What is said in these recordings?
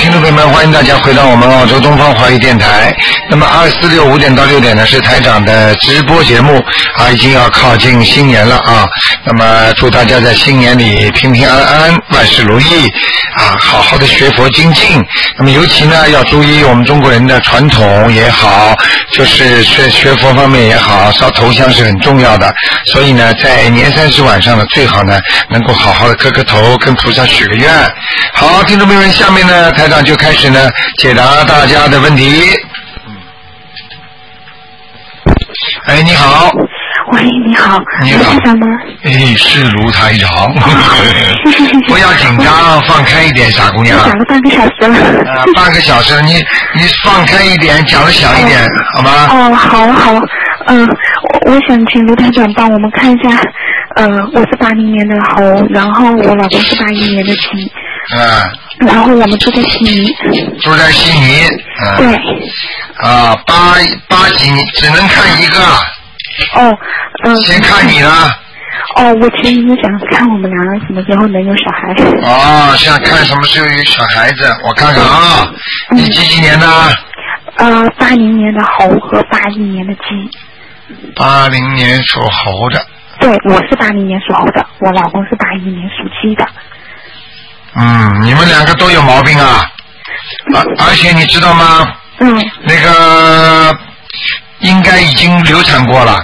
听众朋友们，欢迎大家回到我们澳洲东方华语电台。那么246 5点到6点呢是台长的直播节目啊，已经要靠近新年了啊。那么祝大家在新年里平平安安，万事如意啊，好好的学佛精进。那么尤其呢要注意我们中国人的传统也好，就是学佛方面也好，烧头香是很重要的。所以呢，在年30晚上呢，最好呢能够好好的磕头，跟菩萨许个愿。好，听众朋友们，下面呢台长就开始呢解答大家的问题。哎，你好。 喂，你好。 你好。 台长吗？ 哎，是卢台长。不要紧张，放开一点，傻姑娘。 讲了半个小时了。 半个小时，你放开一点，讲的响一点，好吗？ 哦，好。我想请卢台长帮我们看一下，我是80年的猴，然后我老公是81年的鸡。然后我们住在悉尼。 住在悉尼。 对。 啊，8几只能看一个。先看你了。 我其实是想看我们两人什么时候能有小孩。想看什么时候有小孩子，我看看啊。你几年的 ？80年的猴和81年的鸡。 80年属猴的。 对，我是80年属猴的，我老公是81年属鸡的。 你们两个都有毛病啊。而且你知道吗？那个应该已经流产过了。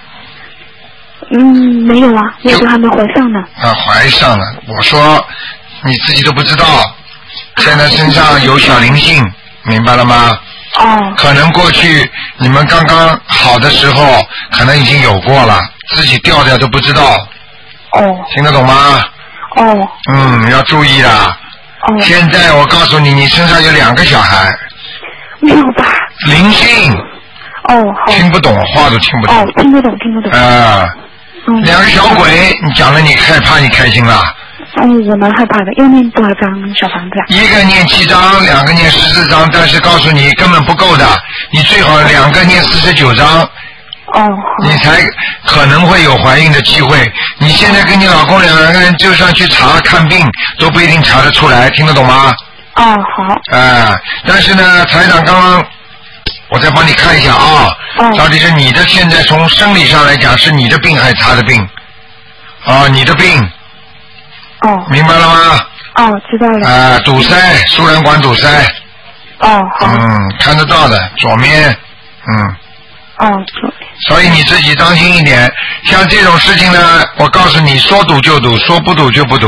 没有啊，我都还没怀上呢。 怀上了，我说你自己都不知道，现在身上有小灵性，明白了吗？可能过去你们刚刚好的时候，可能已经有过了，自己掉掉都不知道。听得懂吗？要注意的。现在我告诉你，你身上有2个小孩。 没有吧？ 灵性。 好。 听不懂，话都听不懂。 听得懂。 2个小鬼，你讲了你害怕，你开心了？ 我蛮害怕的。要念多少张小房子？ 一个念7张，2个念14张，但是告诉你根本不够的，你最好2个念49张。你才可能会有怀孕的机会。你现在跟你老公2个人就算去查看病，都不一定查得出来，听得懂吗？ 好。 但是呢，台长刚刚我再帮你看一下啊。到底是你的，现在从生理上来讲是你的病还是他的病？你的病。明白了吗？ 知道了。 堵塞，输卵管堵塞。 好。 看得到的，左面。所以你自己当心一点，像这种事情呢，我告诉你，说堵就堵，说不堵就不堵。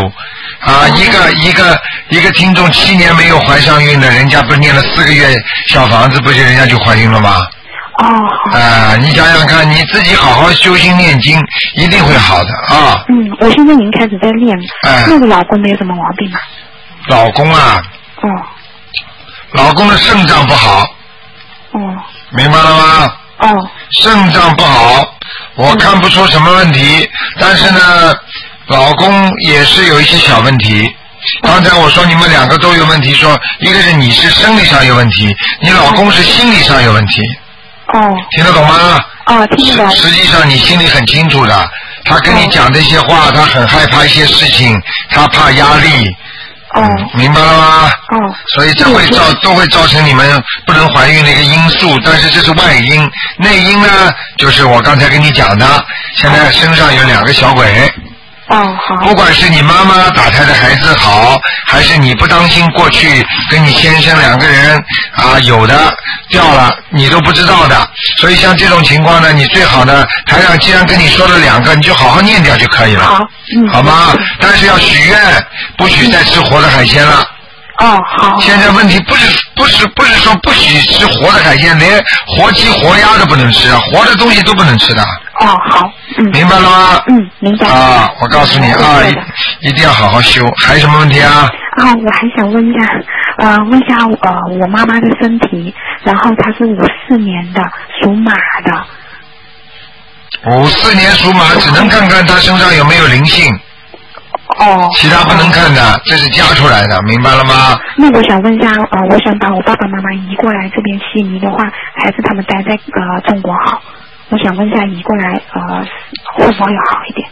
一个听众7年没有怀上孕的，人家不是念了4个月小房子，不是人家就怀孕了吗？你想想看，你自己好好修心念经，一定会好的啊。 我现在已经开始在练了。那个老公没有什么毛病吗？ 老公啊。老公的肾脏不好。明白了吗？肾脏不好，我看不出什么问题，但是呢，老公也是有一些小问题。刚才我说你们2个都有问题，说一个是你是生理上有问题，你老公是心理上有问题。听得懂吗？ 听得懂。 实际上你心里很清楚的，他跟你讲这些话，他很害怕一些事情，他怕压力。明白了吗？所以这都会造成你们不能怀孕的一个因素，但是这是外因，内因呢，就是我刚才跟你讲的，现在身上有2个小鬼。 好。 不管是你妈妈打胎的孩子好，还是你不当心过去跟你先生2个人有的掉了，你都不知道的。所以像这种情况呢，你最好呢，台长既然跟你说了2个，你就好好念掉就可以了。好吗？但是要许愿，不许再吃活的海鲜了。 好。 现在问题不是说不许吃活的海鲜，连活鸡活鸭都不能吃，活的东西都不能吃的。 好。 明白了吗？ 明白。 我告诉你一定要好好修。还有什么问题啊？ 我还想问一下我妈妈的身体，然后她是54年的，属马的。 54年属马，只能看看她身上有没有灵性。其他不能看的，这是加出来的，明白了吗？ 那我想问一下，我想把我爸爸妈妈移过来这边悉尼的话，还是他们待在中国好？我想问一下，移过来会不会好一点？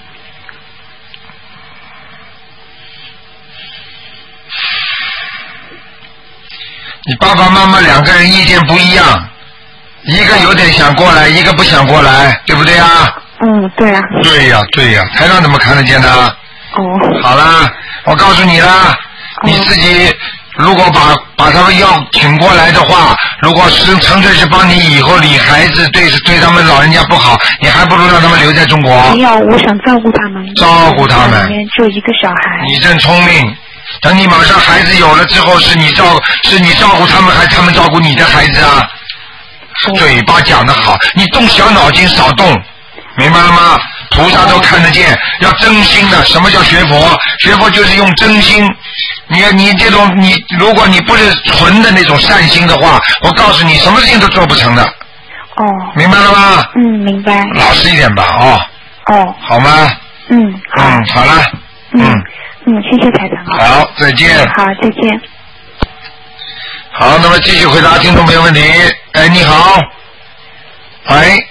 你爸爸妈妈两个人意见不一样，一个有点想过来，一个不想过来，对不对啊？ 对啊。 对呀，对呀，台上怎么看得见呢？好啦，我告诉你啦，你自己如果把他们要请过来的话，如果是纯粹是帮你以后理孩子，对他们老人家不好，你还不如让他们留在中国。 没有，我想照顾他们。 照顾他们。 里面就一个小孩。 你真聪明。等你马上孩子有了之后，是你照顾他们，还是他们照顾你的孩子啊？嘴巴讲得好，你动小脑筋少动，明白了吗？菩萨都看得见，要真心的。什么叫学佛？学佛就是用真心。你这种如果你不是纯的那种善心的话，我告诉你，什么事情都做不成的。明白了吗？ 明白。 老实一点吧，好吗？好了。 谢谢台长。 好，再见。 好，再见。 好，那么继续回答听众朋友问题。哎，你好。喂。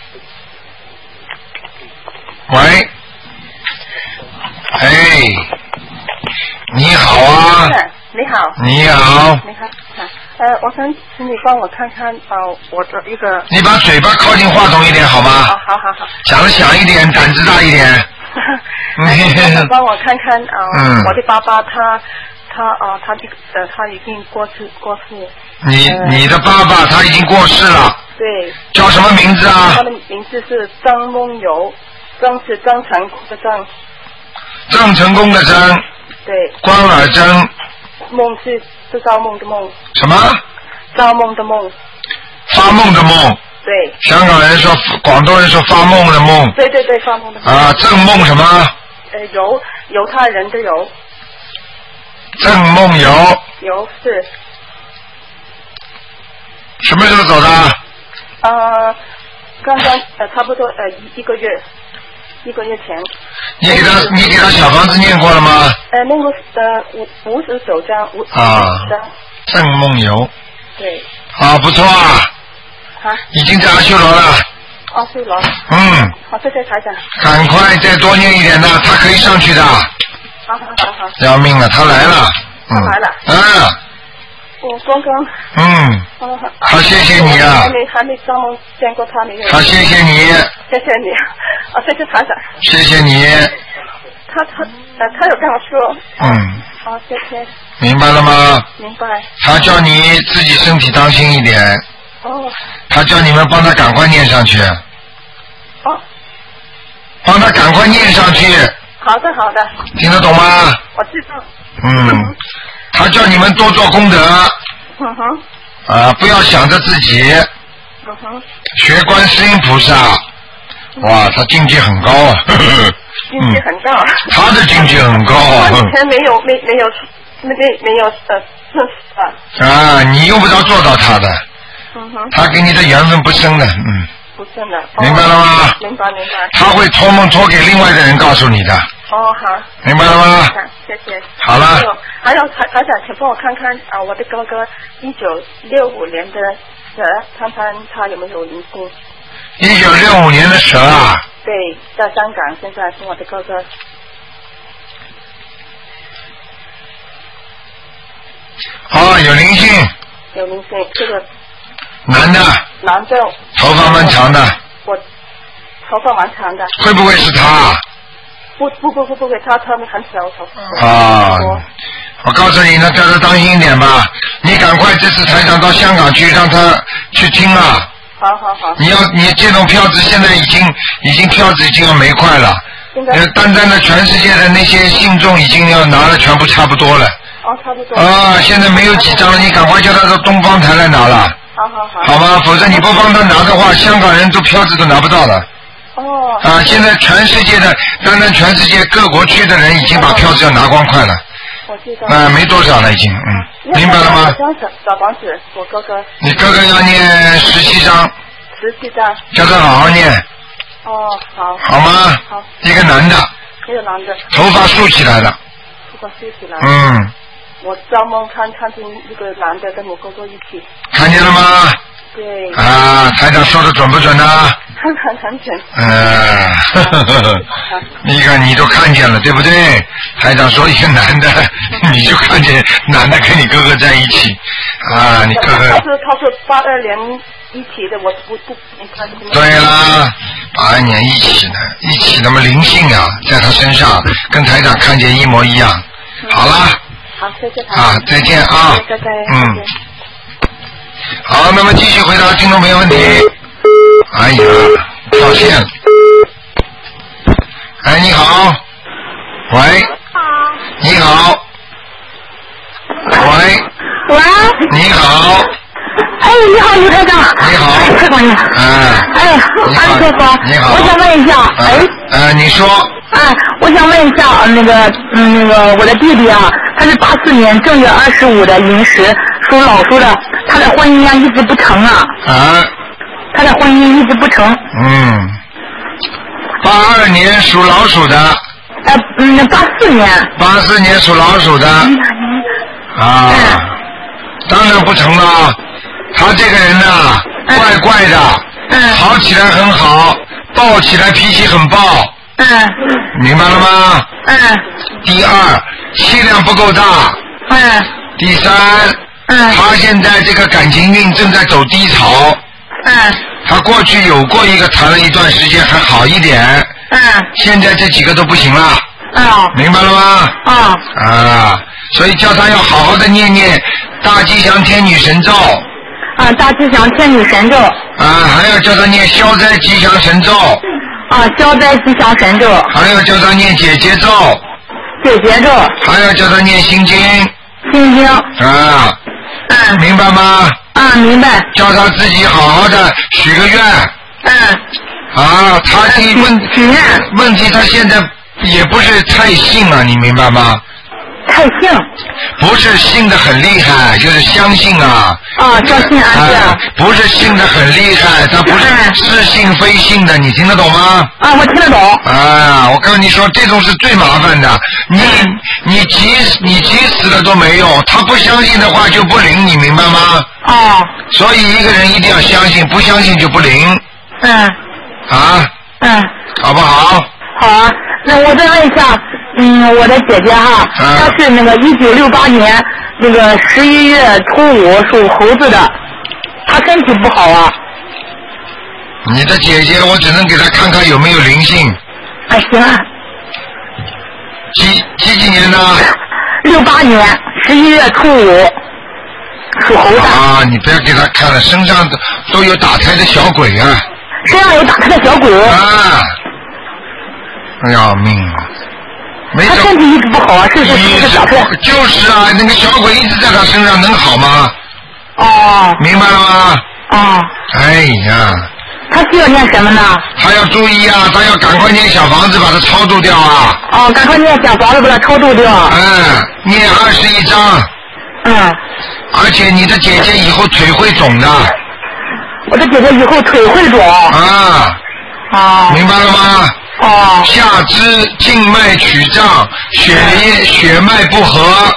哎，你好啊。 你好。 你好。 你好。我想请你帮我看看我的一个。 你把嘴巴靠近话筒一点好吗？ 好。 讲得响一点，胆子大一点。 帮我看看我的爸爸他已经过世。 你的爸爸他已经过世了。 对。 叫什么名字啊？ 他的名字是张梦游，张是张成功的张。 郑成功的郑。 对。 关尔珍。 梦是造梦的梦。 什么？ 造梦的梦。 发梦的梦。 对。 香港人说，广东人说发梦的梦。 对，发梦的梦。 啊，郑梦什么？ 犹太人的犹。 郑梦游。 游是。 什么时候走的？ 刚刚差不多一个月前。 你给他小房子念过了吗？ 那个59张50张。 郑梦游。 对。 不错啊。已经在阿修罗了。 阿修罗。好，谢谢台长。 赶快再多念一点的，他可以上去的。好。要命了，他来了。 他来了。我刚刚。 好，谢谢你啊。 还没专门见过他，没有。 好，谢谢你。 谢谢你。谢谢台长。 谢谢你。 他有跟我说。好，谢谢。 明白了吗？ 明白。 他叫你自己身体当心一点。他叫你们帮他赶快念上去。帮他赶快念上去。 好的。 听得懂吗？ 我知道。 他叫你们多做功德。不要想着自己。学观世音菩萨。哇，他境界很高啊。 境界很高。 他的境界很高。 他以前没有你用不着做到他的。他给你的缘分不深的。 不深的。 明白了吗？ 明白。 他会托梦托给另外的人告诉你的。 好。 明白了吗？ 谢谢。 好了。 还有台长，请帮我看看我的哥哥1965年的蛇，看看他有没有灵性。 1965年的蛇啊？ 对，在香港，现在是我的哥哥。 有灵性。 有灵性，这个。 男的。头发蛮长的。 我头发蛮长的。 会不会是他？ 不会，他们很小头发。 我告诉你，那叫他当心一点吧。你赶快这次台长到香港去，让他去听啊。 好。 你这种票子现在已经票子已经要没块了。单的全世界的那些信众已经要拿了，全部差不多了。 差不多。现在没有几张了，你赶快叫他到东方台来拿了。好吗？否则你不帮他拿的话，香港人都票子都拿不到了。现在全世界的，全世界各国区的人已经把票子要拿光快了。 我知道。 没多少了已经。明白了吗？ 小房子，我哥哥。 你哥哥要念17张。 17张。 叫他好好念。 好。 好吗？ 好。 一个男的。头发竖起来的。 我做梦看见一个男的跟我哥哥一起。 看见了吗？ 对。 台长说的准不准呢？ 很准。 你看你都看见了，对不对？台长说一个男的，你就看见男的跟你哥哥在一起， 啊，你哥哥。 他是82年一起的，我不明白。 对啦，82年一起那么灵性啊，在他身上跟台长看见一模一样。好啦。 好，谢谢他。 啊，再见啊。 再见。 好，那么继续回答听众朋友问题。哎呀，掉线了。哎，你好。喂。你好。喂。 喂。 你好。 哎，你好，卢台长。 你好。 太高兴了。哎，安师傅。 你好。 我想问一下。 你说。 我想问一下，那个我的弟弟啊，他是84年正月25的寅时，属老鼠的，他的婚姻啊一直不成啊。他的婚姻一直不成。 82年属老鼠的。 84年。 84年属老鼠的。当然不成了。他这个人呐，怪怪的。好起来很好，暴起来脾气很暴。明白了吗？第二，气量不够大。第三，他现在这个感情运正在走低潮。他过去有过一个谈了一段时间还好一点。现在这几个都不行了。明白了吗？所以叫他要好好的念大吉祥天女神咒。 大吉祥天女神咒。 还要叫他念消灾吉祥神咒。 消灾吉祥神咒。 还要叫他念解结咒。 解结咒。 还要叫他念心经。 心经。 明白吗？ 明白。 叫他自己好好的许个愿。他这问题他现在也不是太信了，你明白吗？ 太信。 不是信得很厉害，就是相信啊。 相信啊。 不是信得很厉害，他不是是信非信的，你听得懂吗？ 我听得懂。 我跟你说，这种是最麻烦的。你急死了都没用，他不相信的话就不灵，你明白吗？所以一个人一定要相信，不相信就不灵。好不好？ 好啊，那我再问一下，我的姐姐哈，她是那个1968年那个11月初5属猴子的，她身体不好啊。 你的姐姐，我只能给她看看有没有灵性。 行啊。 几年的 ？68年11月初5属猴的。 你不要给她看了，身上都有打胎的小鬼啊。 身上有打胎的小鬼。 要命啊！ 他身体一直不好啊，是打胎。 就是啊，那个小鬼一直在他身上，能好吗？明白了吗？哎呀。 他需要念什么呢？ 他要注意啊，他要赶快念小房子把它超度掉啊。 赶快念小房子把它超度掉。 念21章。而且你的姐姐以后腿会肿的。 我的姐姐以后腿会肿。 明白了吗？下肢静脉曲张，血脉不和。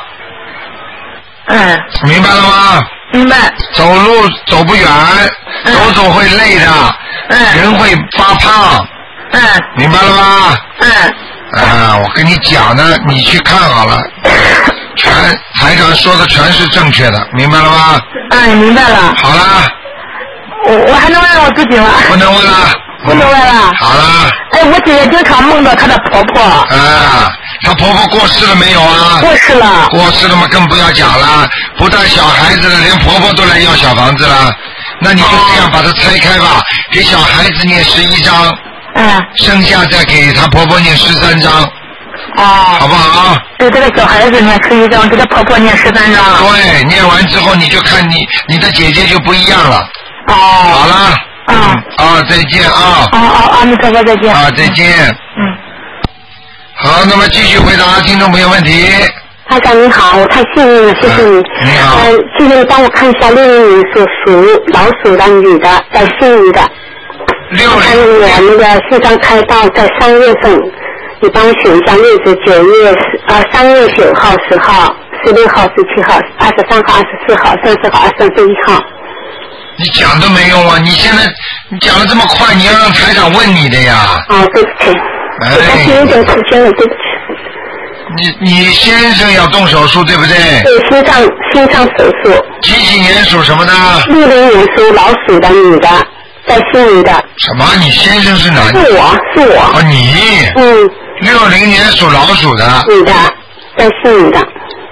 明白了吗？ 明白。 走路走不远，走会累的，人会发胖。明白了吗？我跟你讲呢，你去看好了，台长说的全是正确的，明白了吗？ 明白了。 好啦。 我还能问我自己吗？ 不能问了。 不能问了。 好了。 我姐姐经常梦到她的婆婆。 她婆婆过世了没有啊？ 过世了。 过世了嘛，更不要讲了。不但小孩子了，连婆婆都来要小房子了。那你就这样把它拆开吧，给小孩子念11章。剩下再给她婆婆念13章。好不好？ 对，这个小孩子念11章，给她婆婆念13章。 对，念完之后你就看你的姐姐就不一样了。好了。再见啊！ 阿弥陀佛，再见。 再见。好，那么继续回答听众朋友问题。 台长你好，我太幸运了，谢谢你。 你好。 请你帮我看一下60年属老鼠的女的，在悉尼的。还有我那个西藏开道在3月份，你帮我选一下日子，3月9号、10号、16号、17号、23号、24号、30号、31号。 你讲都没用啊！你现在你讲的这么快，你要让台长问你的呀。 对不起，我太有点时间了，对不起。 你先生要动手术对不对？ 对，心脏手术。 几年属什么的 ？60年属老鼠的女的，在悉尼的。 什么？你先生是哪里？ 是我。 哦，你。60年属老鼠的。 女的，在悉尼的。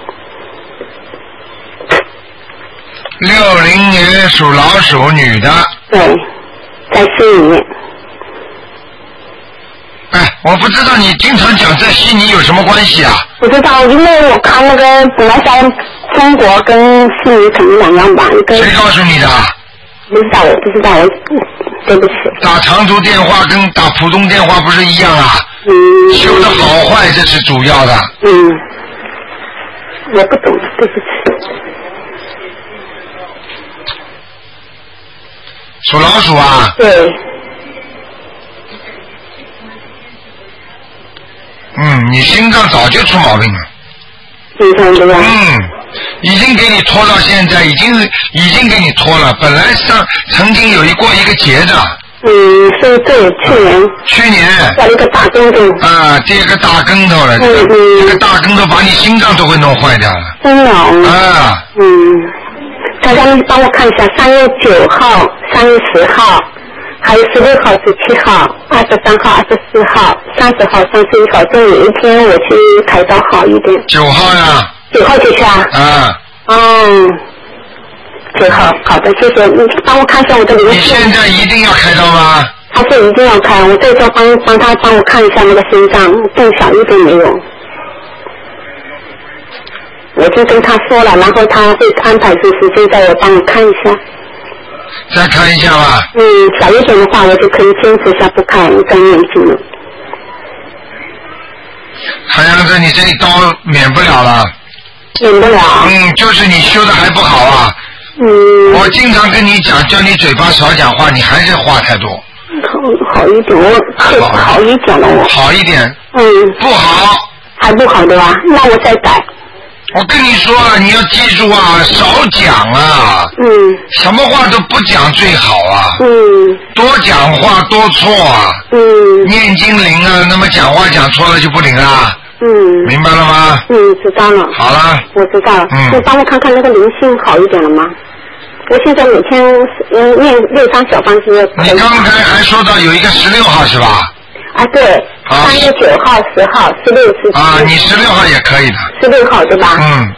60年属老鼠女的。 对，在悉尼。 哎，我不知道你经常讲在悉尼有什么关系啊？ 不知道，因为我看那个本来在中国跟悉尼肯定两样吧。 谁告诉你的？ 不知道，我不知道，对不起。 打长途电话跟打普通电话不是一样啊？修的好坏这是主要的。 我不懂，对不起。 属老鼠啊？ 对。 你心脏早就出毛病了。已经给你拖到现在，已经给你拖了。本来曾经有过一个节的。 是对，去年。掉一个大跟头。 跌个大跟头了。这个大跟头把你心脏都会弄坏掉了。 真的。大家帮我看一下，3月9号、3月10号。还有16号、17号、23号、24号、30号、31号，这有一天我去开刀好一点。 9号呀。 9号就去啊。9号，好的，谢谢。你帮我看一下我的灵性。 你现在一定要开刀吗？ 他说一定要开，我这周帮他帮我看一下那个心脏更小一点没有。我就跟他说了，然后他会安排出时间再帮我看一下。 再看一下吧。 小一点的话，我就可以坚持一下不看，再念经了。 好像是你这一刀免不了了。 免不了。 就是你修的还不好啊。我经常跟你讲，叫你嘴巴少讲话，你还是话太多。 好一点，我好一点了我。 好一点。不好。 还不好的吧？那我再改。 我跟你说了，你要记住啊，少讲啊。什么话都不讲最好啊。多讲话多错啊。念经灵啊，那么讲话讲错了就不灵啊。明白了吗？ 知道了。 好了。 我知道了。你帮我看看那个灵性好一点了吗？我现在每天念6张小方子。 你刚才还说到有一个16号是吧？ 对。3月9号、10号、16、17。 你16号也可以的。 16号对吧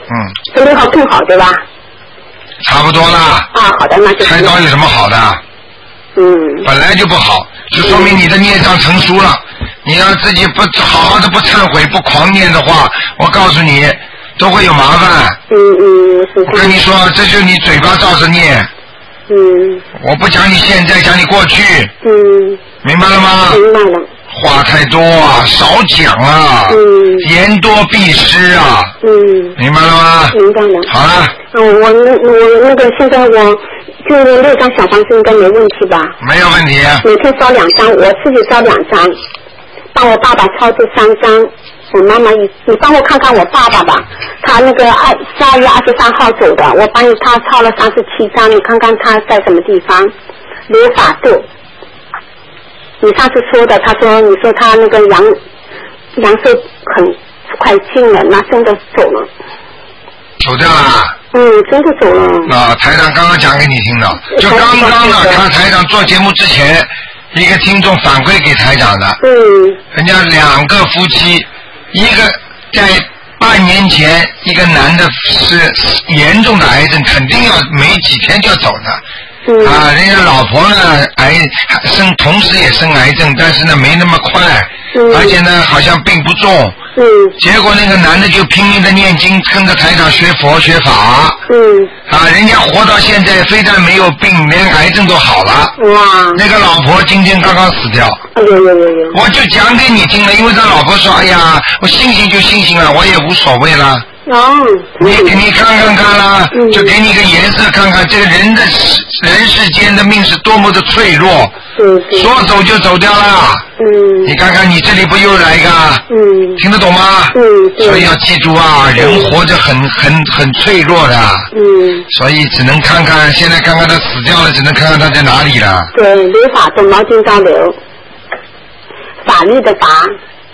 ？16号更好对吧？ 差不多啦。 好的，那就。 开刀有什么好的？本来就不好，就说明你的孽障成熟了。你要自己不好好的不忏悔不狂念的话，我告诉你都会有麻烦。我跟你说，这就是你嘴巴照着念。我不讲你现在，讲你过去。明白了吗？ 明白了。 话太多啊，少讲啊。言多必失啊。明白了吗？ 明白了。 好了。 我那个现在我就6张小方子应该没问题吧？ 没有问题。 每天烧2张，我自己烧2张，帮我爸爸烧这3张，我妈妈你帮我看看我爸爸吧，他那个12月23号走的，我帮他烧了37张，你看看他在什么地方？刘法度。你上次说的，你说他那个阳寿很快尽了，那真的走了。 走掉了。 真的走了。 台长刚刚讲给你听的，就刚刚呢，他台长做节目之前，一个听众反馈给台长的。人家2个夫妻，一个在半年前，一个男的是严重的癌症，肯定要没几天就要走的。人家老婆呢同时也生癌症，但是呢没那么快，而且呢好像病不重。结果那个男的就拼命的念经，跟着台长学佛学法。人家活到现在，非但没有病，连癌症都好了。那个老婆今天刚刚死掉。我就讲给你听了，因为他老婆说，哎呀，我信心就信心了，我也无所谓了。你看看啦，就给你个颜色看看，这个人世间的命是多么的脆弱，说走就走掉了。你看看你这里不又来一个？听得懂吗？所以要记住啊，人活着很脆弱的。所以只能看看，现在看看他死掉了，只能看看他在哪里了。 对，留法动毛巾交流，法律的法，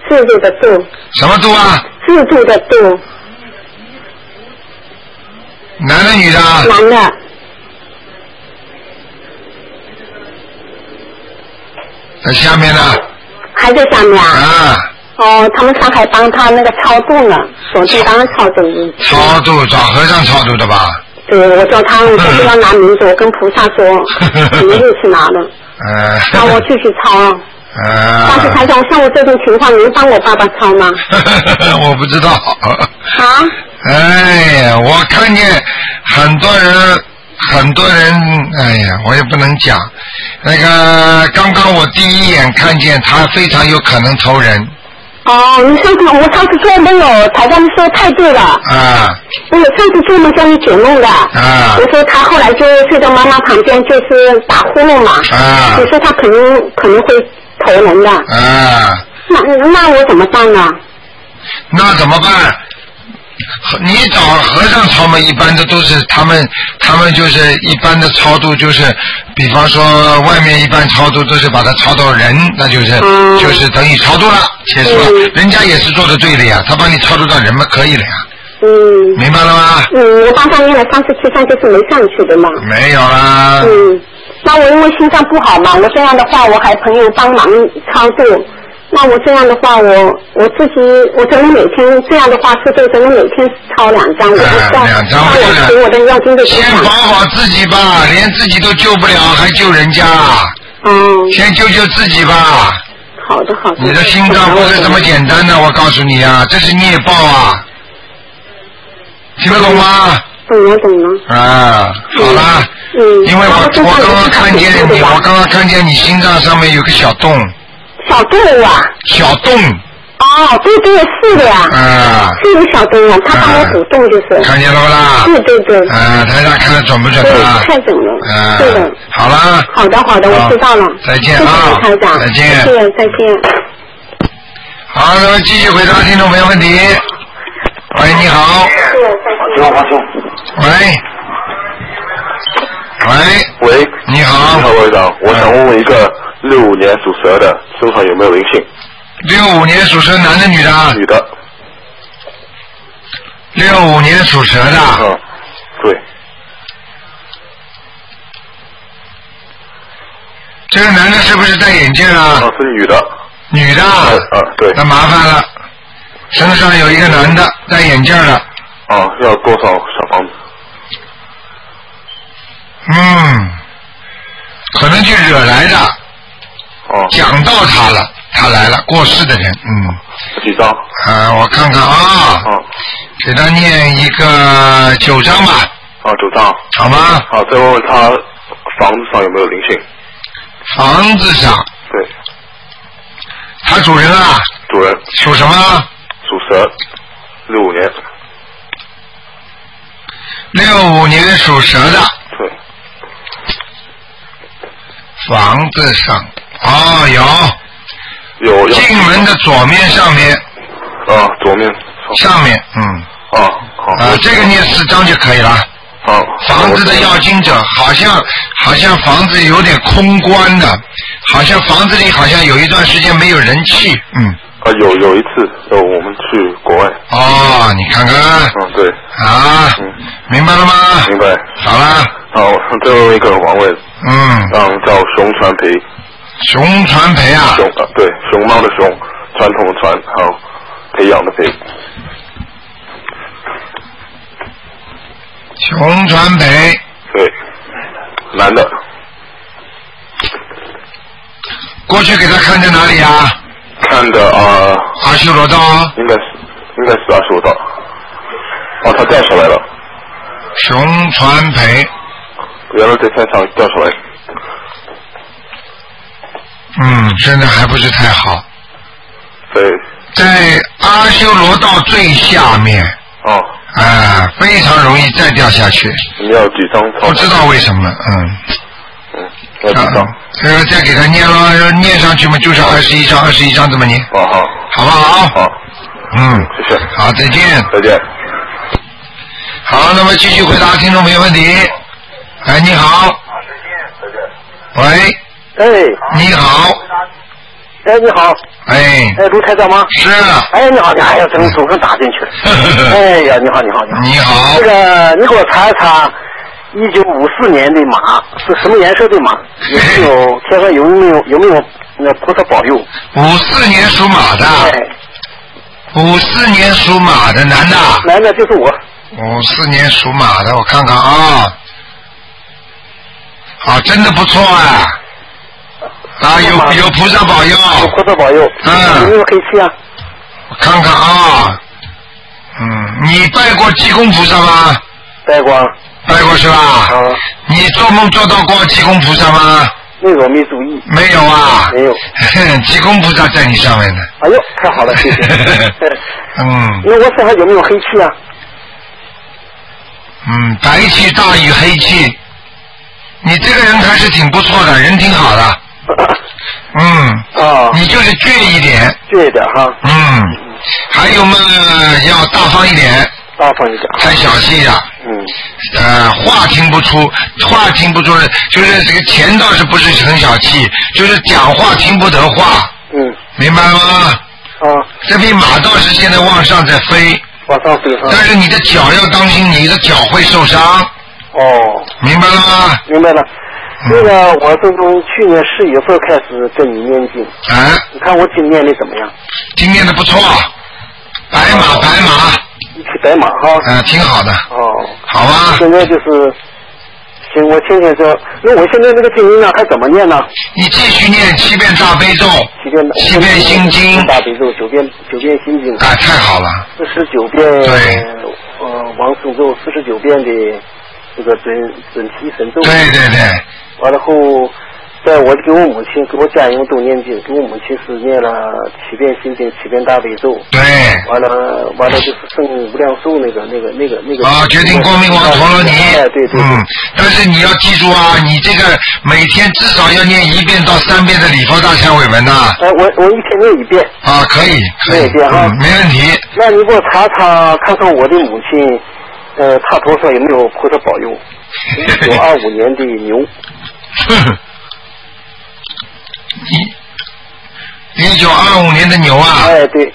制度的度。 什么度啊？ 制度的度。 男的女的？ 男的。 在下面呢。 还在下面啊？ 啊。 哦，他们上海帮他那个超度呢，手机当然超度。 超度找和尚超度的吧？ 对，我叫他，我说不要拿名字，我跟菩萨说，名字去拿了。那我继续抄。但是台长，像我这种情况，能帮我爸爸抄吗？ 我不知道。 啊？ 哎呀，我看见很多人，哎呀，我也不能讲。那个，刚刚我第一眼看见他，非常有可能投人。 哦，你上次我上次做梦了，台长说太对了。 啊。 我上次做梦叫你解梦的。啊。我说他后来就睡到妈妈旁边，就是打呼噜嘛。啊。我说他可能会投人的。啊。那我怎么办呢？ 那怎么办？你找和尚超嘛，一般的都是他们就是一般的超度，就是比方说外面一般超度都是把它超到人，那就是等于超度了，结束了。人家也是做的对的呀，他帮你超度到人嘛，可以了呀。明白了吗？ 我帮他念了37章，就是没上去的嘛。 没有啦。 那我因为心脏不好嘛，我这样的话，我还朋友帮忙超度。那我这样的话，我自己，我真的每天这样的话，是不是真的每天抄2张？我不知道。 2张不是。我的要经者先保好自己吧，连自己都救不了，还救人家。先救自己吧。 好的。 你的心脏不是这么简单的，我告诉你啊，这是孽报啊。听得懂吗？ 懂了。 啊，好了。因为我刚刚看见你，你心脏上面有个小洞。 小洞啊！ 小洞。 哦，对，是的呀。是有小洞啊，他帮我补洞就是。 看见了不啦？ 对。 台上看得准不准啊？ 太准了。对的。 好了。 好的，我知道了。 再见啊！ 台长。 再见。 再见。 好，那么继续回答听众朋友问题。喂，你好。喂，你好， 台长，我想问一个65年属蛇的身上有没有灵性 ？65年属蛇，男的女的？ 女的。 65年属蛇的。 对。 这个男的是不是戴眼镜啊？ 是女的。 女的？ 对。 那麻烦了，身上有一个男的戴眼镜的。 要多少小房子？ 可能就惹来的。讲到他了，他来了，过世的人。 几张？ 我看看啊。给他念一个9张吧。 9张。 好吗？ 好，再问问他房子上有没有灵性？ 房子上。 对。 他主人啊？ 主人。 属什么？ 属蛇，65年。 65年属蛇的。 对。 房子上。有。进门的左面上面。 左面。 上面。 好。 这个念4张就可以了。房子的要经者好像房子有点空关的，好像房子里好像有一段时间没有人气。 有一次我们去国外。 你看看。 对。 明白了吗？ 明白。 好了。 好，最后一个王位。叫熊传培。 熊传培啊？ 对，熊猫的熊，传统的传，还有培养的培。 熊传培。 对，男的。 过去给他看在哪里啊？ 看的阿修罗道。 应该是阿修罗道。他掉下来了。 熊传培。 原来在天上掉下来。 现在还不是太好。 对。 在阿修罗道最下面。非常容易再掉下去。 你要几张？ 不知道为什么。 要几张？ 再给他念了，念上去嘛，就是21张这么念。好不好？ 好。谢谢。 好，再见。 再见。 好，那么继续回答听众朋友问题。你好。 再见。 喂。 哎。 你好。 哎，你好。 哎， 卢台长吗？ 是。 哎，你好，你好，哎呀，从总算打进去了。哎呀，你好，你好，你好。 你好。 这个，你给我查一查，1954年的马是什么颜色的马？有没有天上有没有那菩萨保佑 ？54年属马的。54年属马的男的。 男的就是我。 54年属马的，我看看啊。啊，真的不错啊。啊，有菩萨保佑。 有菩萨保佑。有没有黑气啊？ 我看看啊。你拜过济公菩萨吗？ 拜过。 拜过是吧？你做梦做到过济公菩萨吗？ 那个我没注意。 没有啊？ 没有。 济公菩萨在你上面呢。 哎呦，太好了，谢谢。因为我身上有没有黑气啊？ 白气大于黑气。你这个人还是挺不错的，人挺好的。你就是倔一点。 倔一点哈。 还有嘛，要大方一点。 大方一点。 太小气了。话听不出，就是这个钱倒是不是很小气，就是讲话听不得话。明白了吗？这匹马倒是现在往上在飞。 往上飞。 但是你的脚要当心，你的脚会受伤。明白了吗？ 明白了。那个，我是从去年10月份开始跟你念经。你看我今年的怎么样？ 今年的不错，白马。 一匹白马哈。 挺好的。好吧。 现在就是，行，我听听说，那我现在那个经呢，还怎么念呢？ 你继续念7遍大悲咒，7遍心经， 大悲咒9遍心经。 太好了。 49遍。 对。 往生咒49遍的。这个准提神咒。 对。 完了后，我给我母亲、给我家人都念经，给我母亲是念了7遍心经、7遍大悲咒。 对。 完了就是圣无量寿那个。 决定光明王陀罗尼。 对。 但是你要记住啊，你这个每天至少要念1遍到3遍的礼佛大忏悔文呐。 我一天念1遍。 可以。 念1遍哈。没问题。 那你给我查查看看我的母亲。他头上有没有菩萨保佑？1925年的牛。 1925年的牛啊。 对。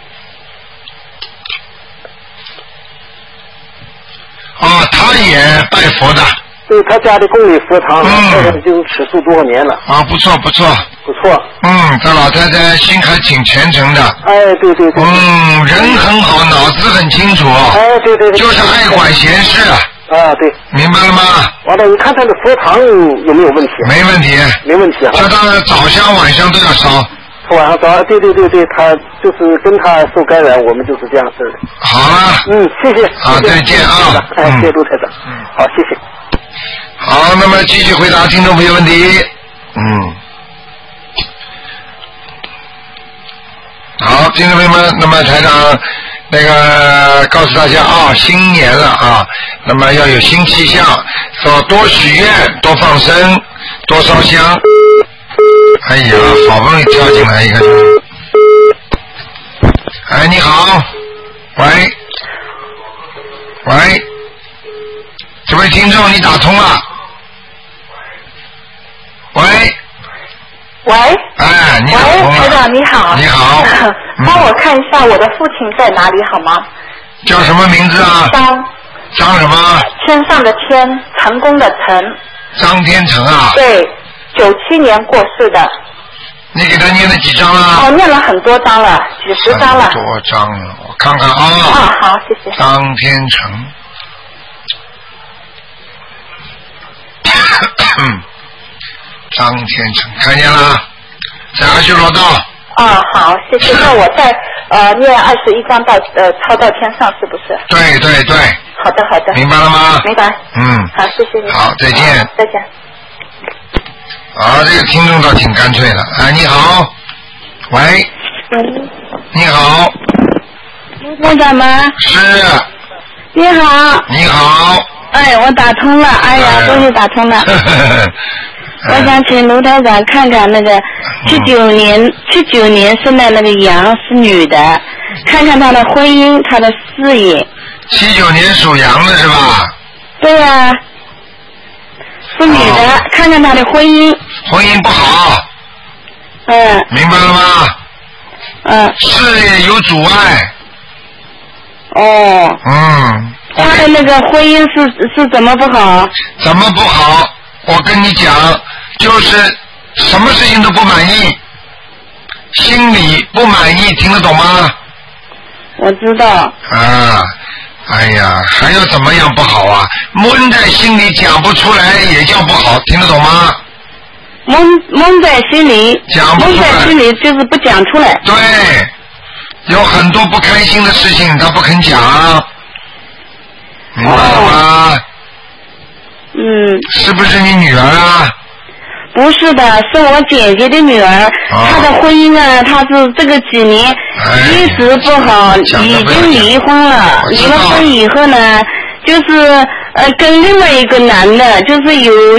他也拜佛的。 对，他家的供里佛堂，就是吃素多少年了。 不错。这老太太心还挺虔诚的。 对。 人很好，脑子很清楚。 对。 就是爱管闲事。 对。明白了吗？完了，你看他的佛堂有没有问题？ 没问题。 没问题啊。 叫他早香晚香都要烧。 晚上烧，对，他就是跟他受感染，我们就是这样式的。 好了。 谢谢。 好，再见啊。 谢谢陆台长。好，谢谢。 好，那么继续回答听众朋友问题。好，听众朋友们，那么台长那个告诉大家新年了啊，那么要有新气象，说多许愿，多放生，多烧香。哎呀，好不容易跳进来一个。你好，喂，这位听众你打通了。喂，你打通了。 台长你好。 你好。 帮我看一下我的父亲在哪里好吗？ 叫什么名字啊？张什么？ 天上的天，成功的成。 张天成啊？ 对，97年过世的。 你给他念了几张了？ 念了很多张了，几十张了。 很多张了，我看看啊。 好，谢谢。 张天成。张天成，看见了，在阿修罗道。 好，谢谢。那我再念21章到抄到天上，是不是？ 对。 好的。 明白了吗？ 明白。好，谢谢你。 好，再见。 再见。 这个听众倒挺干脆的。你好，喂。你好。 陆长吗？ 是。 你好。 你好。 我打通了，终于打通了。我想请卢台长看看那个79年生的那个羊是女的，看看她的婚姻，她的事业。 79年属羊的是吧？ 对呀，是女的，看看她的婚姻。 婚姻不好。明白了吗？ 事业有阻碍。 哦。他的那个婚姻是怎么不好？ 怎么不好？我跟你讲，就是什么事情都不满意，心里不满意，听得懂吗？ 我知道。 哎呀，还要怎么样不好啊？闷在心里讲不出来也叫不好，听得懂吗？ 闷在心里， 讲不出来。 闷在心里就是不讲出来。 对，有很多不开心的事情他不肯讲，明白了吗？是不是你女儿啊？ 不是的，是我姐姐的女儿，她的婚姻啊，她是这个几年一直不好，已经离婚了。离了婚以后呢，就是跟另外一个男的，就是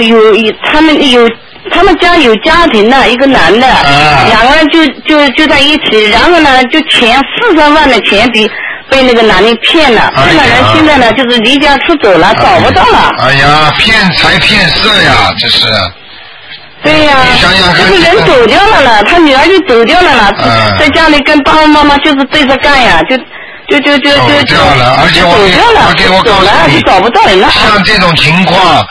他们家有家庭的一个男的，两个人就在一起，然后呢，就40万的钱被那个男的骗了，这个人现在呢就是离家出走了，找不到了。 哎呀，骗财骗色呀，这是。 对呀，这个人走掉了，他女儿就走掉了，在家里跟爸爸妈妈就是对着干呀，就走掉了，而且我告诉你， 找不到人了。 像这种情况，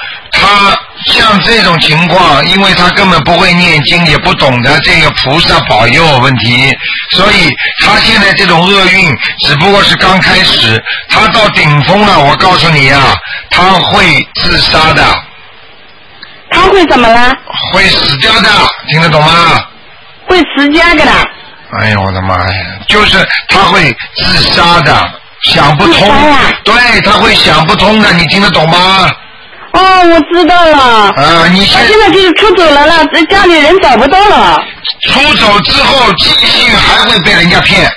因为他根本不会念经，也不懂得这个菩萨保佑问题，所以他现在这种厄运只不过是刚开始，他到顶峰了，我告诉你啊，他会自杀的。 他会怎么了？ 会死掉的，听得懂吗？ 会持家的。 哎呦我的妈呀！就是他会自杀的，想不通。对，他会想不通的，你听得懂吗？ 哦，我知道了。他现在就是出走了，家里人找不到了。 出走之后，继续还会被人家骗。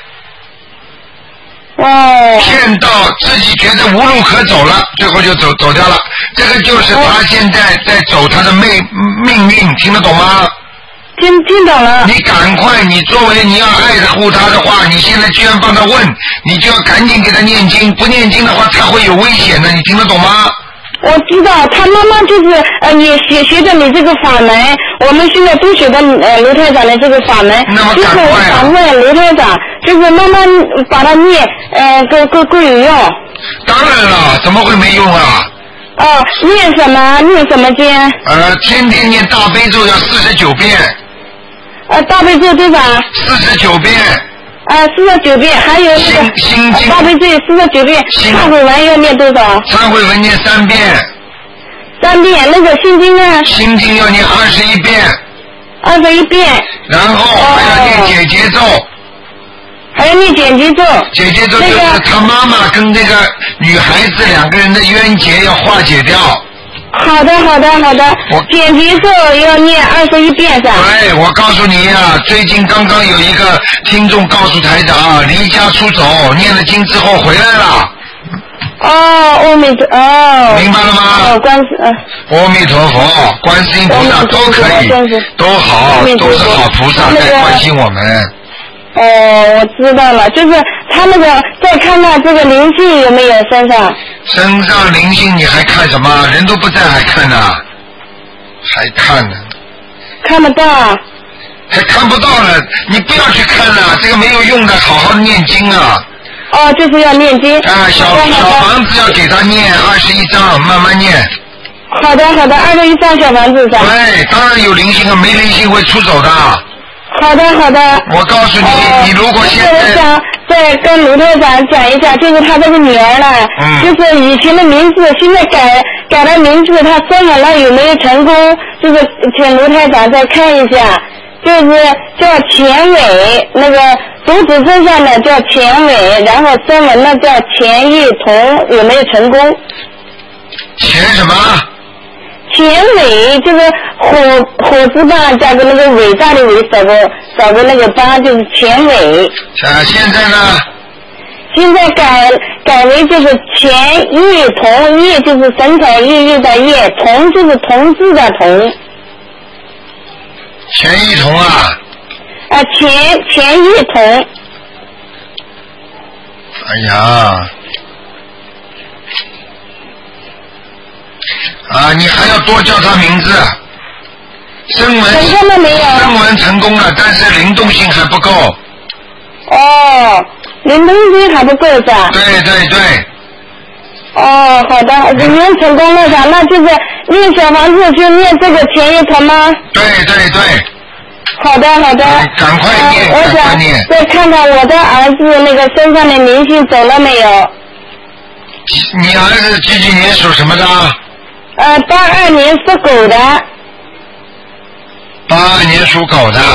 骗到自己觉得无路可走了，最后就走掉了。这个就是他现在在走他的命运，听得懂吗？ 听懂了。 你赶快，你作为你要爱护他的话，你现在居然帮他问，你就要赶紧给他念经，不念经的话他会有危险的，你听得懂吗？ 我知道，他妈妈就是也学着你这个法门，我们现在都学的卢台长的这个法门。 那么就是我想问卢台长，就是妈妈把它念，够有用？ 当然了，怎么会没用啊？ 念什么经？ 天天念大悲咒要49遍。 大悲咒多少 ？49遍。 49遍，还有那个心经大悲咒49遍，忏悔文要念多少？ 忏悔文念3遍。 3遍，那个心经呢？ 心经要念21遍。 21遍。 然后还要念解结咒。 还要念解结咒。 解结咒就是他妈妈跟那个女孩子2个人的冤结要化解掉。 好的。解结咒要念21遍噻。 对，我告诉你啊，最近刚刚有一个听众告诉台长，离家出走，念了经之后回来了。 阿弥陀佛。 明白了吗？阿弥陀佛，观世音菩萨都可以，都好，都是好菩萨在关心我们。 我知道了，就是他那个再看看这个灵性有没有身上。 身上灵性你还看什么？人都不在还看呢？还看呢？ 看不到。 还看不到了，你不要去看了，这个没有用的，好好念经啊。 就是要念经。 小房子要给他念21章，慢慢念。 好的，21张小房子噻。 对，当然有灵性啊，没灵性会出走的。 好的。 我告诉你，你如果现在我想再跟卢台长讲一下，就是他这个女儿呢，就是以前的名字，现在改了名字，他生完了有没有成功？就是请卢台长再看一下，就是叫钱伟，那个独子身上的叫钱伟，然后中文呢叫钱玉彤，有没有成功？ 钱什么？ 钱伟就是火字旁加个那个伟大的伟，少个那个八，就是钱伟。 现在呢？ 现在改为就是钱玉彤，玉就是神采奕奕的奕，彤就是同志的同。 钱玉彤啊？ 钱玉彤。 哎呀。你还要多叫他名字。声纹成功了，但是灵动性还不够。 哦，灵动性还不够是吧？ 对对对。 哦，好的，念成功了的，那就是念小房子就念这个前一层吗？ 对对对。 好的好的。 赶快念， 我想再看看我的儿子那个身上的灵性走了没有？ 你儿子几年属什么的 ？82年属狗的。 82年属狗的。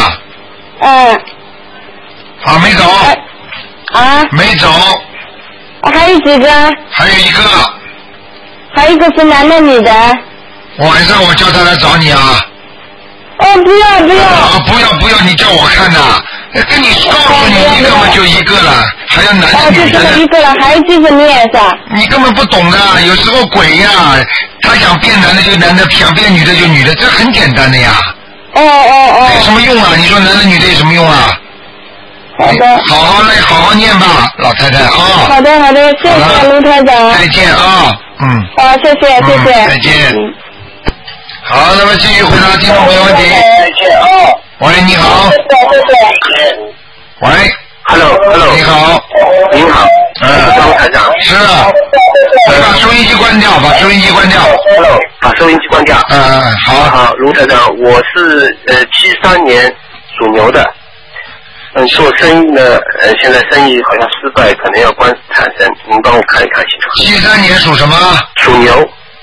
好，没走。没走。 还有几个？ 还有一个。 还有一个是男的女的？ 晚上我叫他来找你啊。 不要不要。 不要，你叫我看的。跟你告诉你，一个嘛就一个了，还有男的女的。 就一个了，还有继续念是吧？ 你根本不懂的，有时候鬼呀，他想变男的就男的，想变女的就女的，这很简单的呀。有什么用啊？你说男的女的有什么用啊？ 好的。 好好念吧，老太太啊。 好的，谢谢卢台长。 再见啊， 好，谢谢。 再见。好，那么继续回答听众朋友问题。再见啊。喂，你好。谢谢。喂 ，Hello， 你好。 您好。张台长。 是啊。把收音机关掉。Hello， 把收音机关掉。好，卢台长，我是73年属牛的。做生意呢，现在生意好像失败，可能要官司缠身，您帮我看一看行吗 ？73年属什么？ 属牛。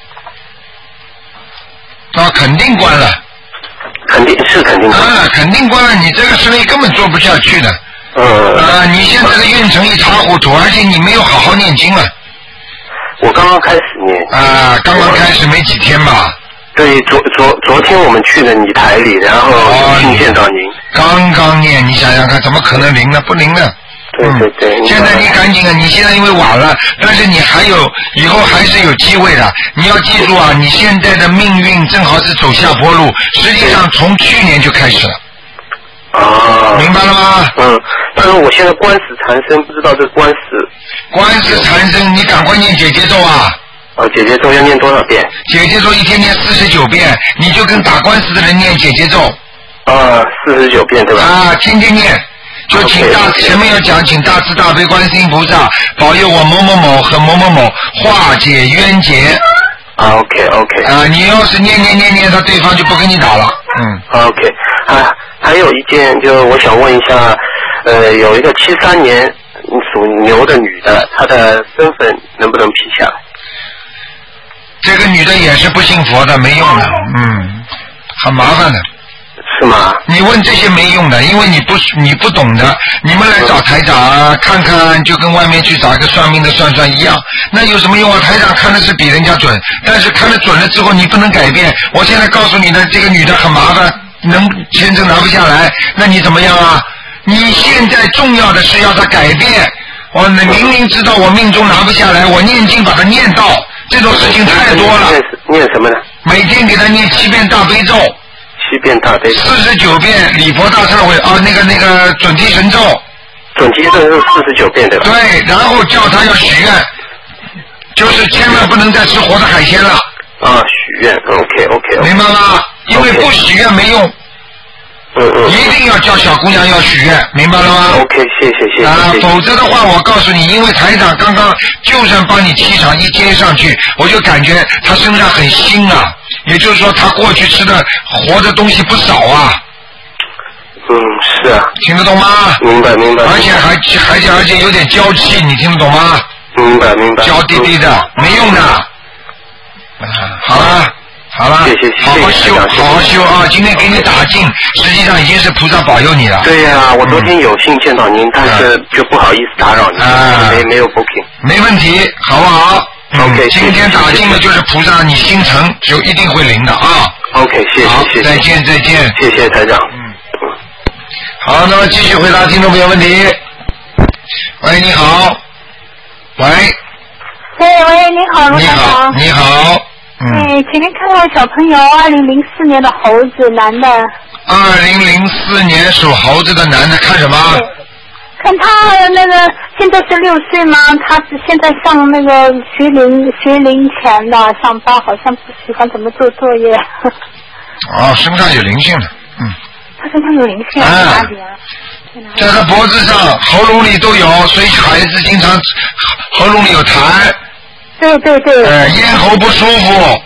肯定关了。 肯定关了。 肯定关了，你这个生意根本做不下去的。你现在的运程一塌糊涂，而且你没有好好念经了。 我刚刚开始念。 刚刚开始没几天吧。 对，昨天我们去了你台里，然后听见到您。 刚念，你想想看，怎么可能灵呢？不灵的。 对。 现在你赶紧啊！你现在因为晚了，但是你以后还是有机会的。你要记住啊，你现在的命运正好是走下坡路，实际上从去年就开始了。明白了吗？ 但是我现在官司缠身，不知道这个官司缠身，你赶快念姐姐咒啊！ 姐姐咒要念多少遍？ 姐姐咒一天念49遍，你就跟打官司的人念姐姐咒。 49遍对吧？ 天天念。就请前面要讲，请大慈大悲观世音菩萨保佑我某某某和某某某化解冤结。 OK。 你要是念，他对方就不跟你打了。 OK。还有一件，就我想问一下，有一个73年属牛的女的，她的身份能不能批下来？ 这个女的也是不信佛的，没用的，很麻烦的。 是吗？ 你问这些没用的，因为你不懂的。你们来找台长看看，就跟外面去找一个算命的算一样，那有什么用啊？台长看的是比人家准，但是看得准了之后你不能改变。我现在告诉你的，这个女的很麻烦，签证拿不下来，那你怎么样啊？你现在重要的是要她改变。我明明知道我命中拿不下来，我念经把它念到，这种事情太多了。 念什么呢？ 每天给她念7遍大悲咒。 7遍大悲咒 ，49遍礼佛大忏悔那个准提神咒。 准提神咒是49遍对吧？ 对，然后叫他要许愿，就是千万不能再吃活的海鲜了。 许愿 ，OK。 明白吗？因为不许愿没用。一定要叫小姑娘要许愿，明白了吗 ？OK， 谢谢。 否则的话，我告诉你，因为台长刚刚就算帮你气场一接上去，我就感觉他身上很腥啊。也就是说，他过去吃的活的东西不少啊。 是啊。 听得懂吗？ 明白。 而且有点娇气，你听得懂吗？ 明白。 娇滴滴的，没用的。好了， 谢谢， 好好修啊！今天给你打进，实际上已经是菩萨保佑你了。 对呀，我昨天有幸见到您，但是就不好意思打扰您，没有 booking。 没问题，好不好 ？OK。 今天打进的就是菩萨，你心诚就一定会灵的啊。 OK， 谢谢。 再见。 谢谢台长。 好，那么继续回答听众朋友问题。喂，你好。喂， 你好，卢台长。 你好。 请您看看小朋友，2004年的猴子，男的。 2004年属猴子的男的，看什么？ 看他那个现在是6岁吗？他是现在上那个学龄前的，上班好像不喜欢怎么做作业。 身上有灵性的， 他身上有灵性，哪里啊？ 在他脖子上、喉咙里都有，所以孩子经常喉咙里有痰。 对对对。 咽喉不舒服。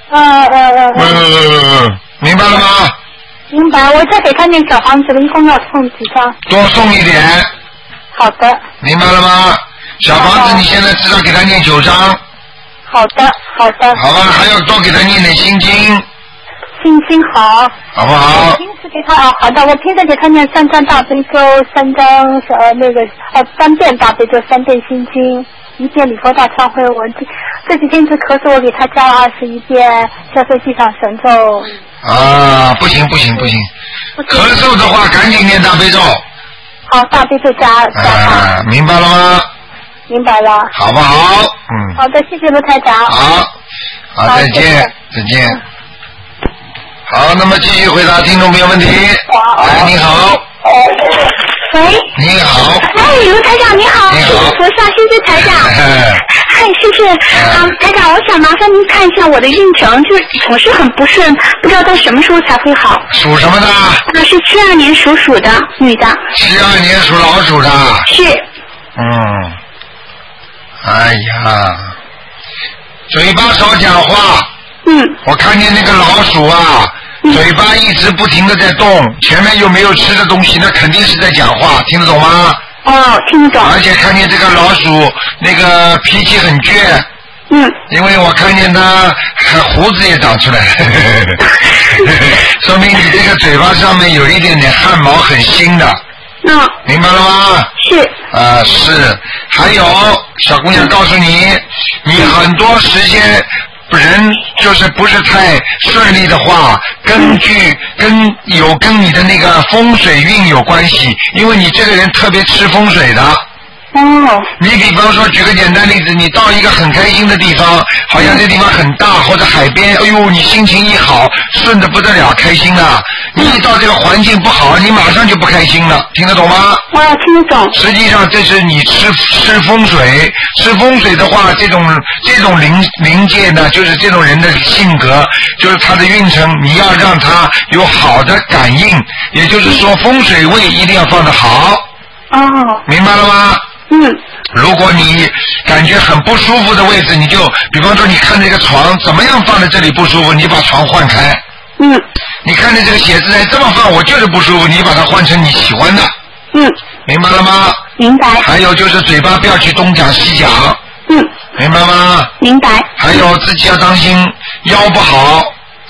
明白了吗？ 明白，我再给他念小房子了，一共要送几张？ 多送一点。 好的。 明白了吗？小房子你现在至少给他念9张。 好的，好的。 好吧，还要多给他念点心经。 心经好。 好不好？ 我平时给他好的，我平时给他念3张大悲咒，3张3遍大悲咒，3遍心经，1遍礼佛大忏悔文。这几天一直咳嗽，我给他加了21遍消灾吉祥神咒。 不行，咳嗽的话赶紧念大悲咒。 好，大悲咒加。 明白了吗？ 明白了。 好不好？ 好的，谢谢卢台长。 好，再见。好，那么继续回答听众朋友问题。你好。 喂。 你好。 卢台长你好。你好。菩萨，谢谢台长。嗨，谢谢。台长，我想麻烦您看一下我的运程，就是总是很不顺，不知道到什么时候才会好。 属什么的？ 是72年属鼠的女的。 72年属老鼠的。 是。 哎呀，嘴巴少讲话。我看见那个老鼠啊，嘴巴一直不停的在动，前面又没有吃的东西，那肯定是在讲话，听得懂吗？ 听得懂。 而且看见这个老鼠那个脾气很倔。因为我看见它胡子也长出来了，说明你这个嘴巴上面有一点点汗毛很新的。明白了吗？是。是。还有小姑娘告诉你，你很多时间人就是不是太顺利的话，跟你的那个风水运有关系，因为你这个人特别吃风水的。你比方说举个简单例子，你到一个很开心的地方，好像这地方很大或者海边，哎呦你心情一好顺得不得了，开心了。你一到这个环境不好，你马上就不开心了，听得懂吗？ 听得懂。 实际上这是你吃风水，吃风水的话，这种灵界呢，就是这种人的性格，就是他的运程，你要让他有好的感应，也就是说风水位一定要放得好。明白了吗？如果你感觉很不舒服的位置，你就比方说你看这个床怎么样放在这里不舒服，你把床换开。你看着这个写字台这么放，我就是不舒服，你把它换成你喜欢的。明白了吗？ 明白。 还有就是嘴巴不要去东讲西讲。明白吗？ 明白。 还有自己要当心腰不好。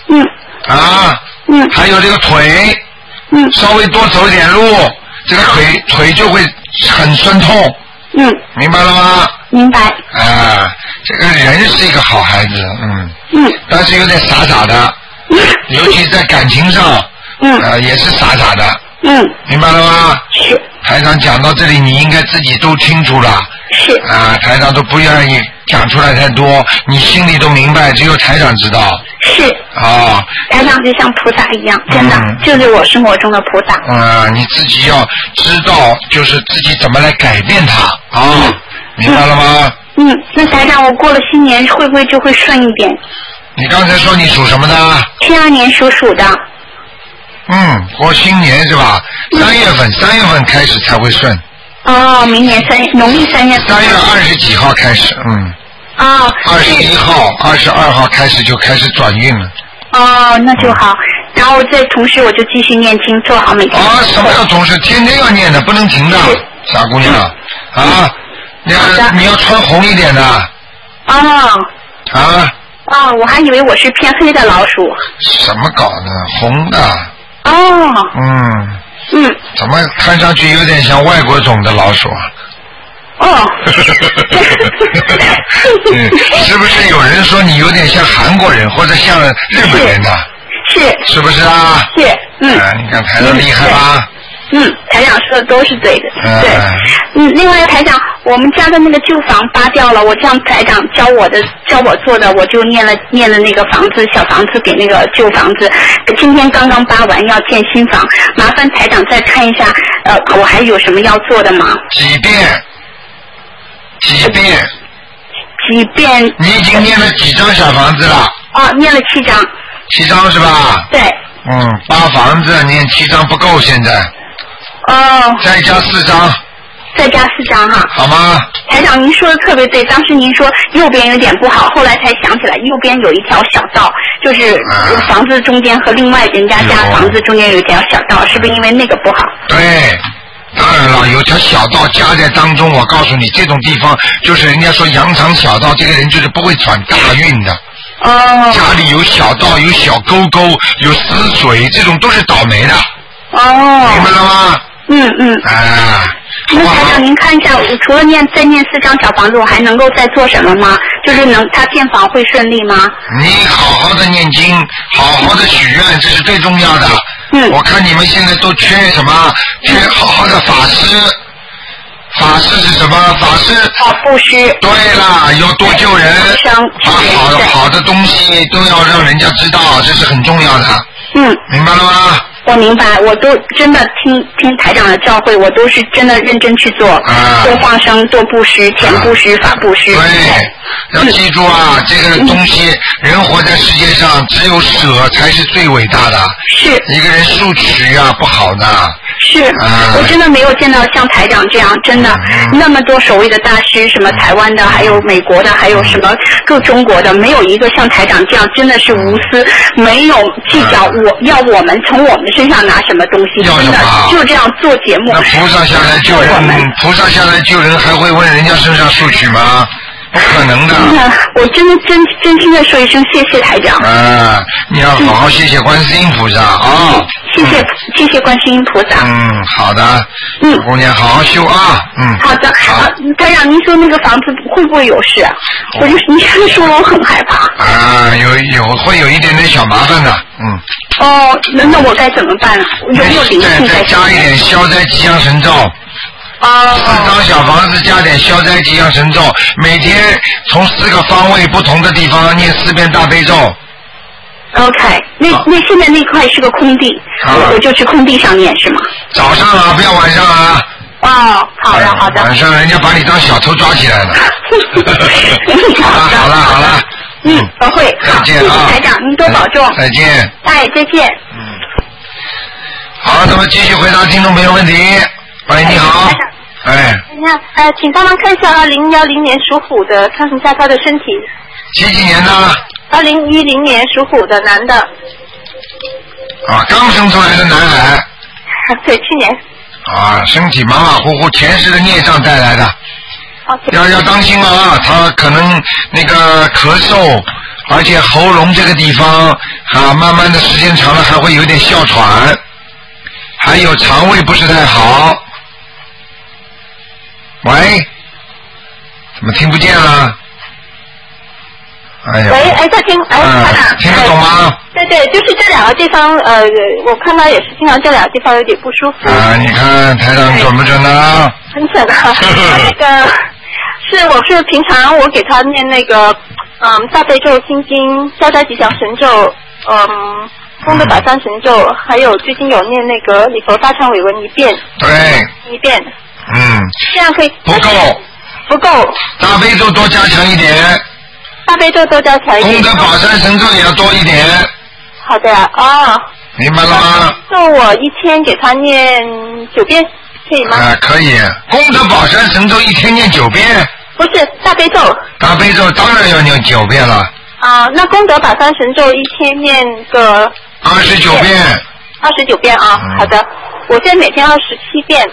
还有这个腿。稍微多走一点路，这个腿就会很酸痛。明白了吗？ 明白。 这个人是一个好孩子，但是有点傻傻的，尤其在感情上，也是傻傻的。明白了吗？ 是。 台长讲到这里，你应该自己都清楚了。 是。 台长都不愿意讲出来太多，你心里都明白，只有台长知道。 是。台长就像菩萨一样，真的，就是我生活中的菩萨。 你自己要知道，就是自己怎么来改变它明白了吗？ 那台长，我过了新年会不会就会顺一点？ 你刚才说你属什么的 ？72年属鼠的。 过新年是吧？3月份开始才会顺。 明年农历3月份。 3月20几号开始，21号、22号开始就开始转运了。 那就好。然后再同时我就继续念经，做好每天。 什么叫同时？天天要念的，不能停的，傻姑娘。你要穿红一点的。 我还以为我是偏黑的老鼠。 什么搞的？红的。怎么看上去有点像外国种的老鼠啊？是不是有人说你有点像韩国人或者像日本人呢？是不是啊？ 是。 你看台长厉害吧？ 台长说的都是对的。对。另外台长，我们家的那个旧房扒掉了，我向台长教我做的，我就念了那个房子小房子给那个旧房子，今天刚刚扒完要建新房，麻烦台长再看一下，我还有什么要做的吗？ 几遍？你已经念了几张小房子了？ 念了7张。 7张是吧？ 对。 扒房子念7张不够现在。 哦。 再加4张。 再加4张哈。 好吗？ 台长，您说的特别对。当时您说右边有点不好，后来才想起来，右边有一条小道，就是房子中间和另外人家房子中间有一条小道，是不是因为那个不好？ 对。当然了，有条小道夹在当中，我告诉你，这种地方就是人家说羊肠小道，这个人就是不会转大运的。 哦。 家里有小道，有小沟沟，有死水，这种都是倒霉的。 哦。 明白了吗？ 那台长您看一下，我除了再念4张小房子，我还能够再做什么吗？就是他建房会顺利吗？ 你好好的念经，好好的许愿，这是最重要的。我看你们现在都缺什么？缺好好的法师。法师是什么？法师布施。 对了，要多救人，把好的东西都要让人家知道，这是很重要的。明白了吗？ 我明白，我都真的听台长的教诲，我都是真的认真去做，多放生，多布施，钱布施，法布施。 对，要记住啊，这个东西，人活在世界上，只有舍才是最伟大的。 是。 一个人索取啊，不好的。 是。我真的没有见到像台长这样，真的那么多所谓的大师，什么台湾的，还有美国的，还有什么各中国的，没有一个像台长这样，真的是无私，没有计较我们从我们身上拿什么东西，真的就这样做节目。 那菩萨下来救人，菩萨下来救人还会问人家身上索取吗？不可能的。 我真心的说一声谢谢台长。 你要好好谢谢观世音菩萨啊！ 谢谢观世音菩萨。 好的。姑娘好好修啊。 好的。台长，您说那个房子会不会有事啊？您说我很害怕。 会有一点点小麻烦的。 那我该怎么办？有没有灵性？ 再加一点消灾吉祥神咒。4张小房子加点消灾吉祥神咒，每天从4个方位不同的地方念4遍大悲咒。 OK， 那现在那块是个空地，我就去空地上念是吗？ 早上啊，不要晚上啊。 好的。 晚上人家把你当小偷抓起来了。好了。 我会。 再见啊！ 谢谢台长，您多保重。 再见。 再见。 好，那么继续回答听众朋友问题。喂，你好。 你好，请帮忙看一下2010年属虎的，看一下他的身体。 几年的 ？2010年属虎的男的。 刚生出来的男孩。 对，去年。 身体马马虎虎，前世的孽障带来的。要当心啊，他可能那个咳嗽，而且喉咙这个地方慢慢的时间长了还会有点哮喘，还有肠胃不是太好。喂，怎么听不见了？ 喂，在听， 听得懂吗？ 对，就是这2个地方，我看他也是经常这2个地方有点不舒服。 你看台长准不准呢？ 很准啊，我是平常我给他念那个大悲咒心经消灾吉祥神咒功德宝山神咒，还有最近有念那个礼佛大忏悔文1遍。 对。 1遍。这样可以。 不够。大悲咒多加强一点。 大悲咒多加强一点。 功德宝山神咒也要多一点。 好的明白了吗？ 那我1天给他念9遍，可以吗？ 可以。功德宝山神咒1天念9遍。 不是大悲咒。大悲咒当然要念9遍了。 那功德宝山神咒1天念个 29遍。 29遍啊，好的。我现在每天27遍。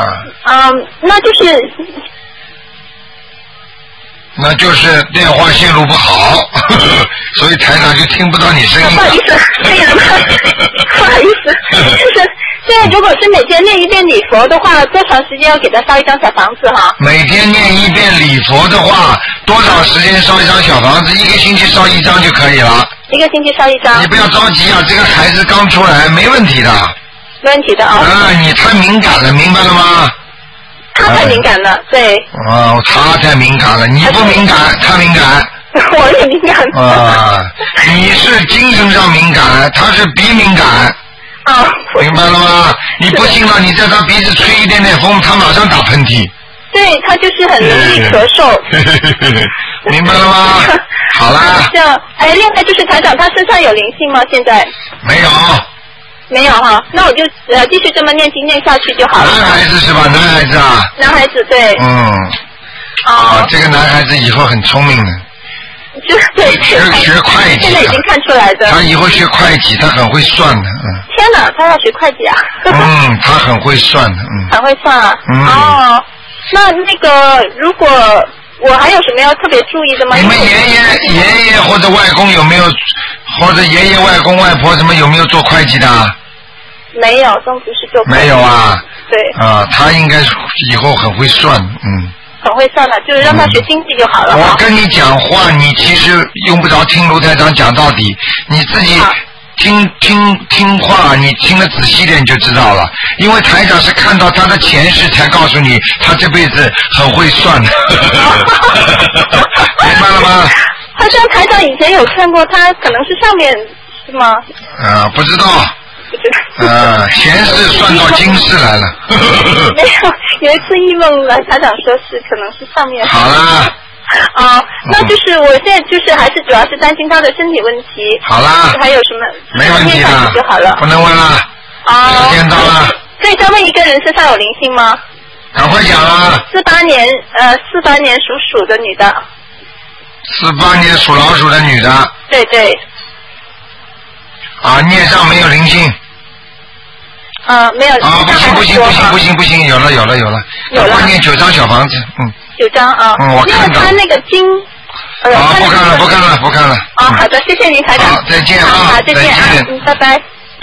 那就是电话线路不好，所以台长就听不到你声音。 不好意思，不好意思，就是现在如果是每天念1遍礼佛的话，多长时间要给他烧1张小房子哈？ 每天念1遍礼佛的话，多少时间烧1张小房子？1个星期烧1张就可以了。 1个星期烧1张。 你不要着急啊，这个孩子刚出来，没问题的。 没问题的啊。 你太敏感了，明白了吗？ 他太敏感了，对。 他太敏感了，你不敏感，他敏感。 我也敏感。 你是精神上敏感，他是鼻敏感。明白了吗？你不信了，你在他鼻子吹一点点风，他马上打喷嚏。 对，他就是很容易咳嗽。 明白了吗？好啦。 另外就是台长，他身上有灵性吗？现在？ 没有。 没有哈，那我就继续这么念经念下去就好了。 男孩子是吧？男孩子啊。 男孩子对。 这个男孩子以后很聪明的。 对， 学会计。 现在已经看出来的。 他以后学会计，他很会算的， 天哪，他要学会计啊？ 他很会算的， 很会算啊。那个，如果我还有什么要特别注意的吗？ 你们爷爷或者外公有没有，或者爷爷外公外婆什么有没有做会计的？ 没有，都不是做会计。 没有啊。 对。 他应该以后很会算， 很会算的，就是让他学经济就好了。 我跟你讲话，你其实用不着听卢台长讲到底，你自己听话，你听得仔细点就知道了。因为台长是看到他的前世才告诉你，他这辈子很会算的。明白了吗？ 好像台长以前有看过，他可能是上面是吗？ 不知道。前世算到今世来了。 没有一次异梦了，台长说是可能是上面。 好啦。 那就是我现在就是还是主要是担心他的身体问题。 好啦。 还有什么？ 没问题了。 就好了。 不能问了。时间到了。 可以再问一个人身上有灵性吗？ 赶快讲啊 ！48年属鼠的女的。 48年属老鼠的女的。 对对。 孽障没有灵性。 没有。 不行，有了。要念9张小房子 ，9张啊。 我看到。 他那个经。 不看了。 好的，谢谢您台长。 好，再见啊。 好，再见啊。拜拜。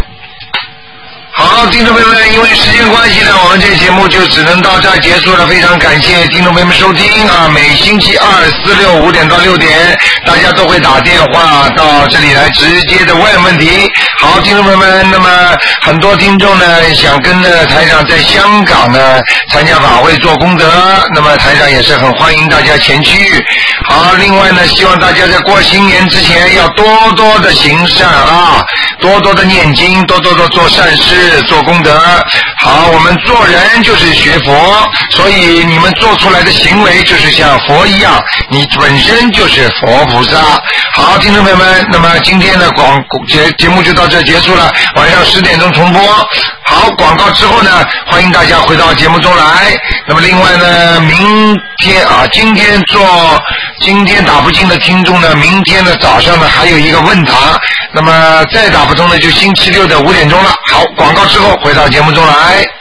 好，听众朋友们，因为时间关系呢，我们这节目就只能到这儿结束了。非常感谢听众朋友们收听啊！每星期2、4、6 5点到6点，大家都会打电话到这里来直接的问问题。好，听众朋友们，那么很多听众呢想跟着台长在香港呢参加法会做功德，那么台长也是很欢迎大家前去。好，另外呢，希望大家在过新年之前要多多的行善啊，多多的念经，多多的做善事，做功德。好，我们做人就是学佛，所以你们做出来的行为就是像佛一样，你本身就是佛菩萨。好，听众朋友们，那么今天的节目就到这结束了，晚上10点钟重播。好，广告之后呢，欢迎大家回到节目中来。那么另外呢，明天啊，今天打不进的听众呢，明天的早上呢还有一个问答，那么再打不通呢就星期六的5点钟了。好，广告之后回到节目中来。